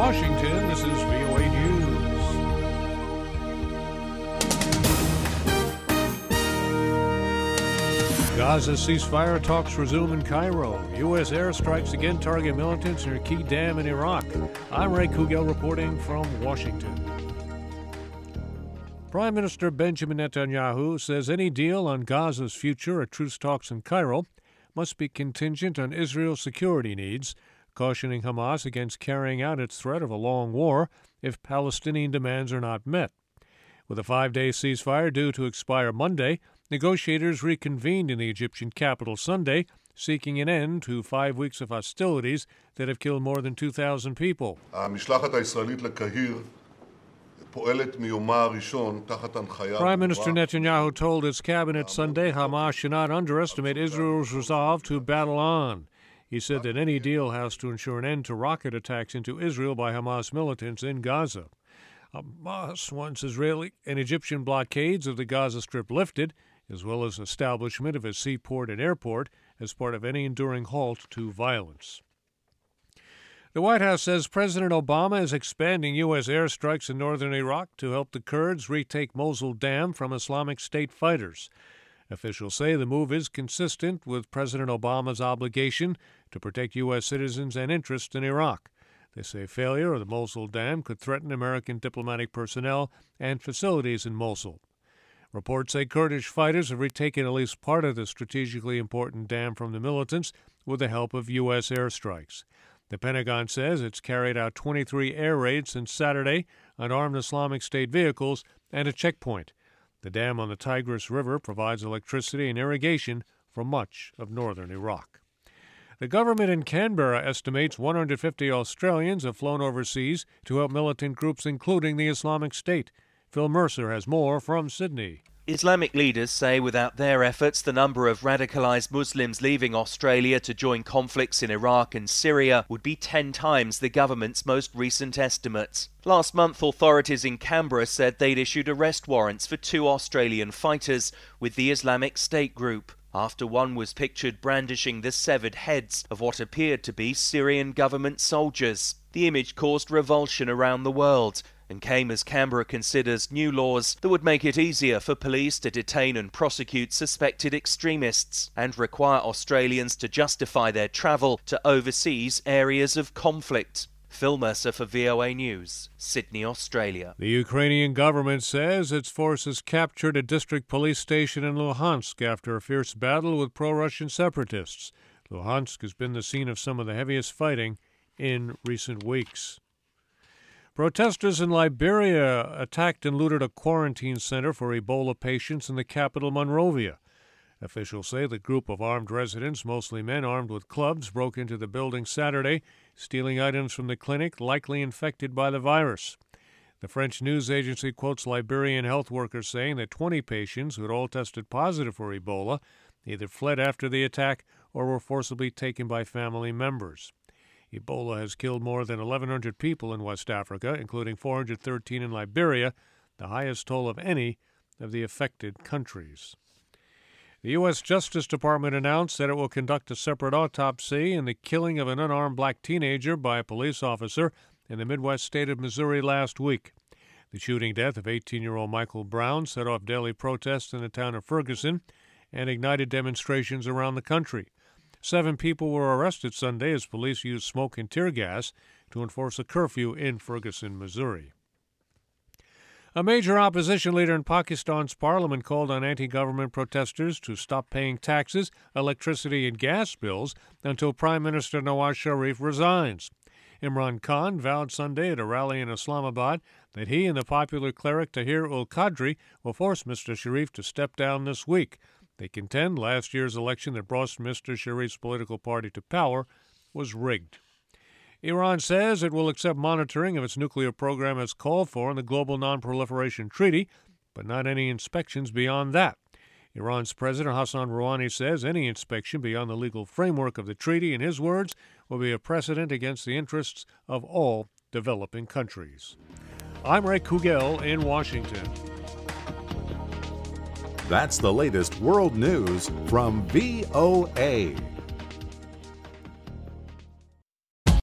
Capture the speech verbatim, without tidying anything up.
Washington, this is V O A News. Gaza ceasefire talks resume in Cairo. U S airstrikes again target militants near a key dam in Iraq. I'm Ray Kugel reporting from Washington. Prime Minister Benjamin Netanyahu says any deal on Gaza's future at truce talks in Cairo must be contingent on Israel's security needs, cautioning Hamas against carrying out its threat of a long war if Palestinian demands are not met. With a five-day ceasefire due to expire Monday, negotiators reconvened in the Egyptian capital Sunday, seeking an end to five weeks of hostilities that have killed more than two thousand people. Prime Minister Netanyahu told his cabinet Sunday Hamas should not underestimate Israel's resolve to battle on. He said that any deal has to ensure an end to rocket attacks into Israel by Hamas militants in Gaza. Hamas wants Israeli and Egyptian blockades of the Gaza Strip lifted, as well as establishment of a seaport and airport as part of any enduring halt to violence. The White House says President Obama is expanding U S airstrikes in northern Iraq to help the Kurds retake Mosul Dam from Islamic State fighters. Officials say the move is consistent with President Obama's obligation to protect U S citizens and interests in Iraq. They say failure of the Mosul Dam could threaten American diplomatic personnel and facilities in Mosul. Reports say Kurdish fighters have retaken at least part of the strategically important dam from the militants with the help of U S airstrikes. The Pentagon says it's carried out twenty-three air raids since Saturday on armed Islamic State vehicles and a checkpoint. The dam on the Tigris River provides electricity and irrigation for much of northern Iraq. The government in Canberra estimates one hundred fifty Australians have flown overseas to help militant groups, including the Islamic State. Phil Mercer has more from Sydney. Islamic leaders say without their efforts, the number of radicalised Muslims leaving Australia to join conflicts in Iraq and Syria would be ten times the government's most recent estimates. Last month, authorities in Canberra said they'd issued arrest warrants for two Australian fighters with the Islamic State group, after one was pictured brandishing the severed heads of what appeared to be Syrian government soldiers. The image caused revulsion around the world and came as Canberra considers new laws that would make it easier for police to detain and prosecute suspected extremists and require Australians to justify their travel to overseas areas of conflict. Phil Mercer for V O A News, Sydney, Australia. The Ukrainian government says its forces captured a district police station in Luhansk after a fierce battle with pro-Russian separatists. Luhansk has been the scene of some of the heaviest fighting in recent weeks. Protesters in Liberia attacked and looted a quarantine center for Ebola patients in the capital, Monrovia. Officials say the group of armed residents, mostly men armed with clubs, broke into the building Saturday, stealing items from the clinic likely infected by the virus. The French news agency quotes Liberian health workers saying that twenty patients who had all tested positive for Ebola either fled after the attack or were forcibly taken by family members. Ebola has killed more than eleven hundred people in West Africa, including four hundred thirteen in Liberia, the highest toll of any of the affected countries. The U S Justice Department announced that it will conduct a separate autopsy in the killing of an unarmed black teenager by a police officer in the Midwest state of Missouri last week. The shooting death of eighteen-year-old Michael Brown set off daily protests in the town of Ferguson and ignited demonstrations around the country. Seven people were arrested Sunday as police used smoke and tear gas to enforce a curfew in Ferguson, Missouri. A major opposition leader in Pakistan's parliament called on anti-government protesters to stop paying taxes, electricity, and gas bills until Prime Minister Nawaz Sharif resigns. Imran Khan vowed Sunday at a rally in Islamabad that he and the popular cleric Tahir ul Qadri will force Mister Sharif to step down this week. They contend last year's election that brought Mister Sharif's political party to power was rigged. Iran says it will accept monitoring of its nuclear program as called for in the Global Non-Proliferation Treaty, but not any inspections beyond that. Iran's President Hassan Rouhani says any inspection beyond the legal framework of the treaty, in his words, will be a precedent against the interests of all developing countries. I'm Ray Kugel in Washington. That's the latest world news from V O A.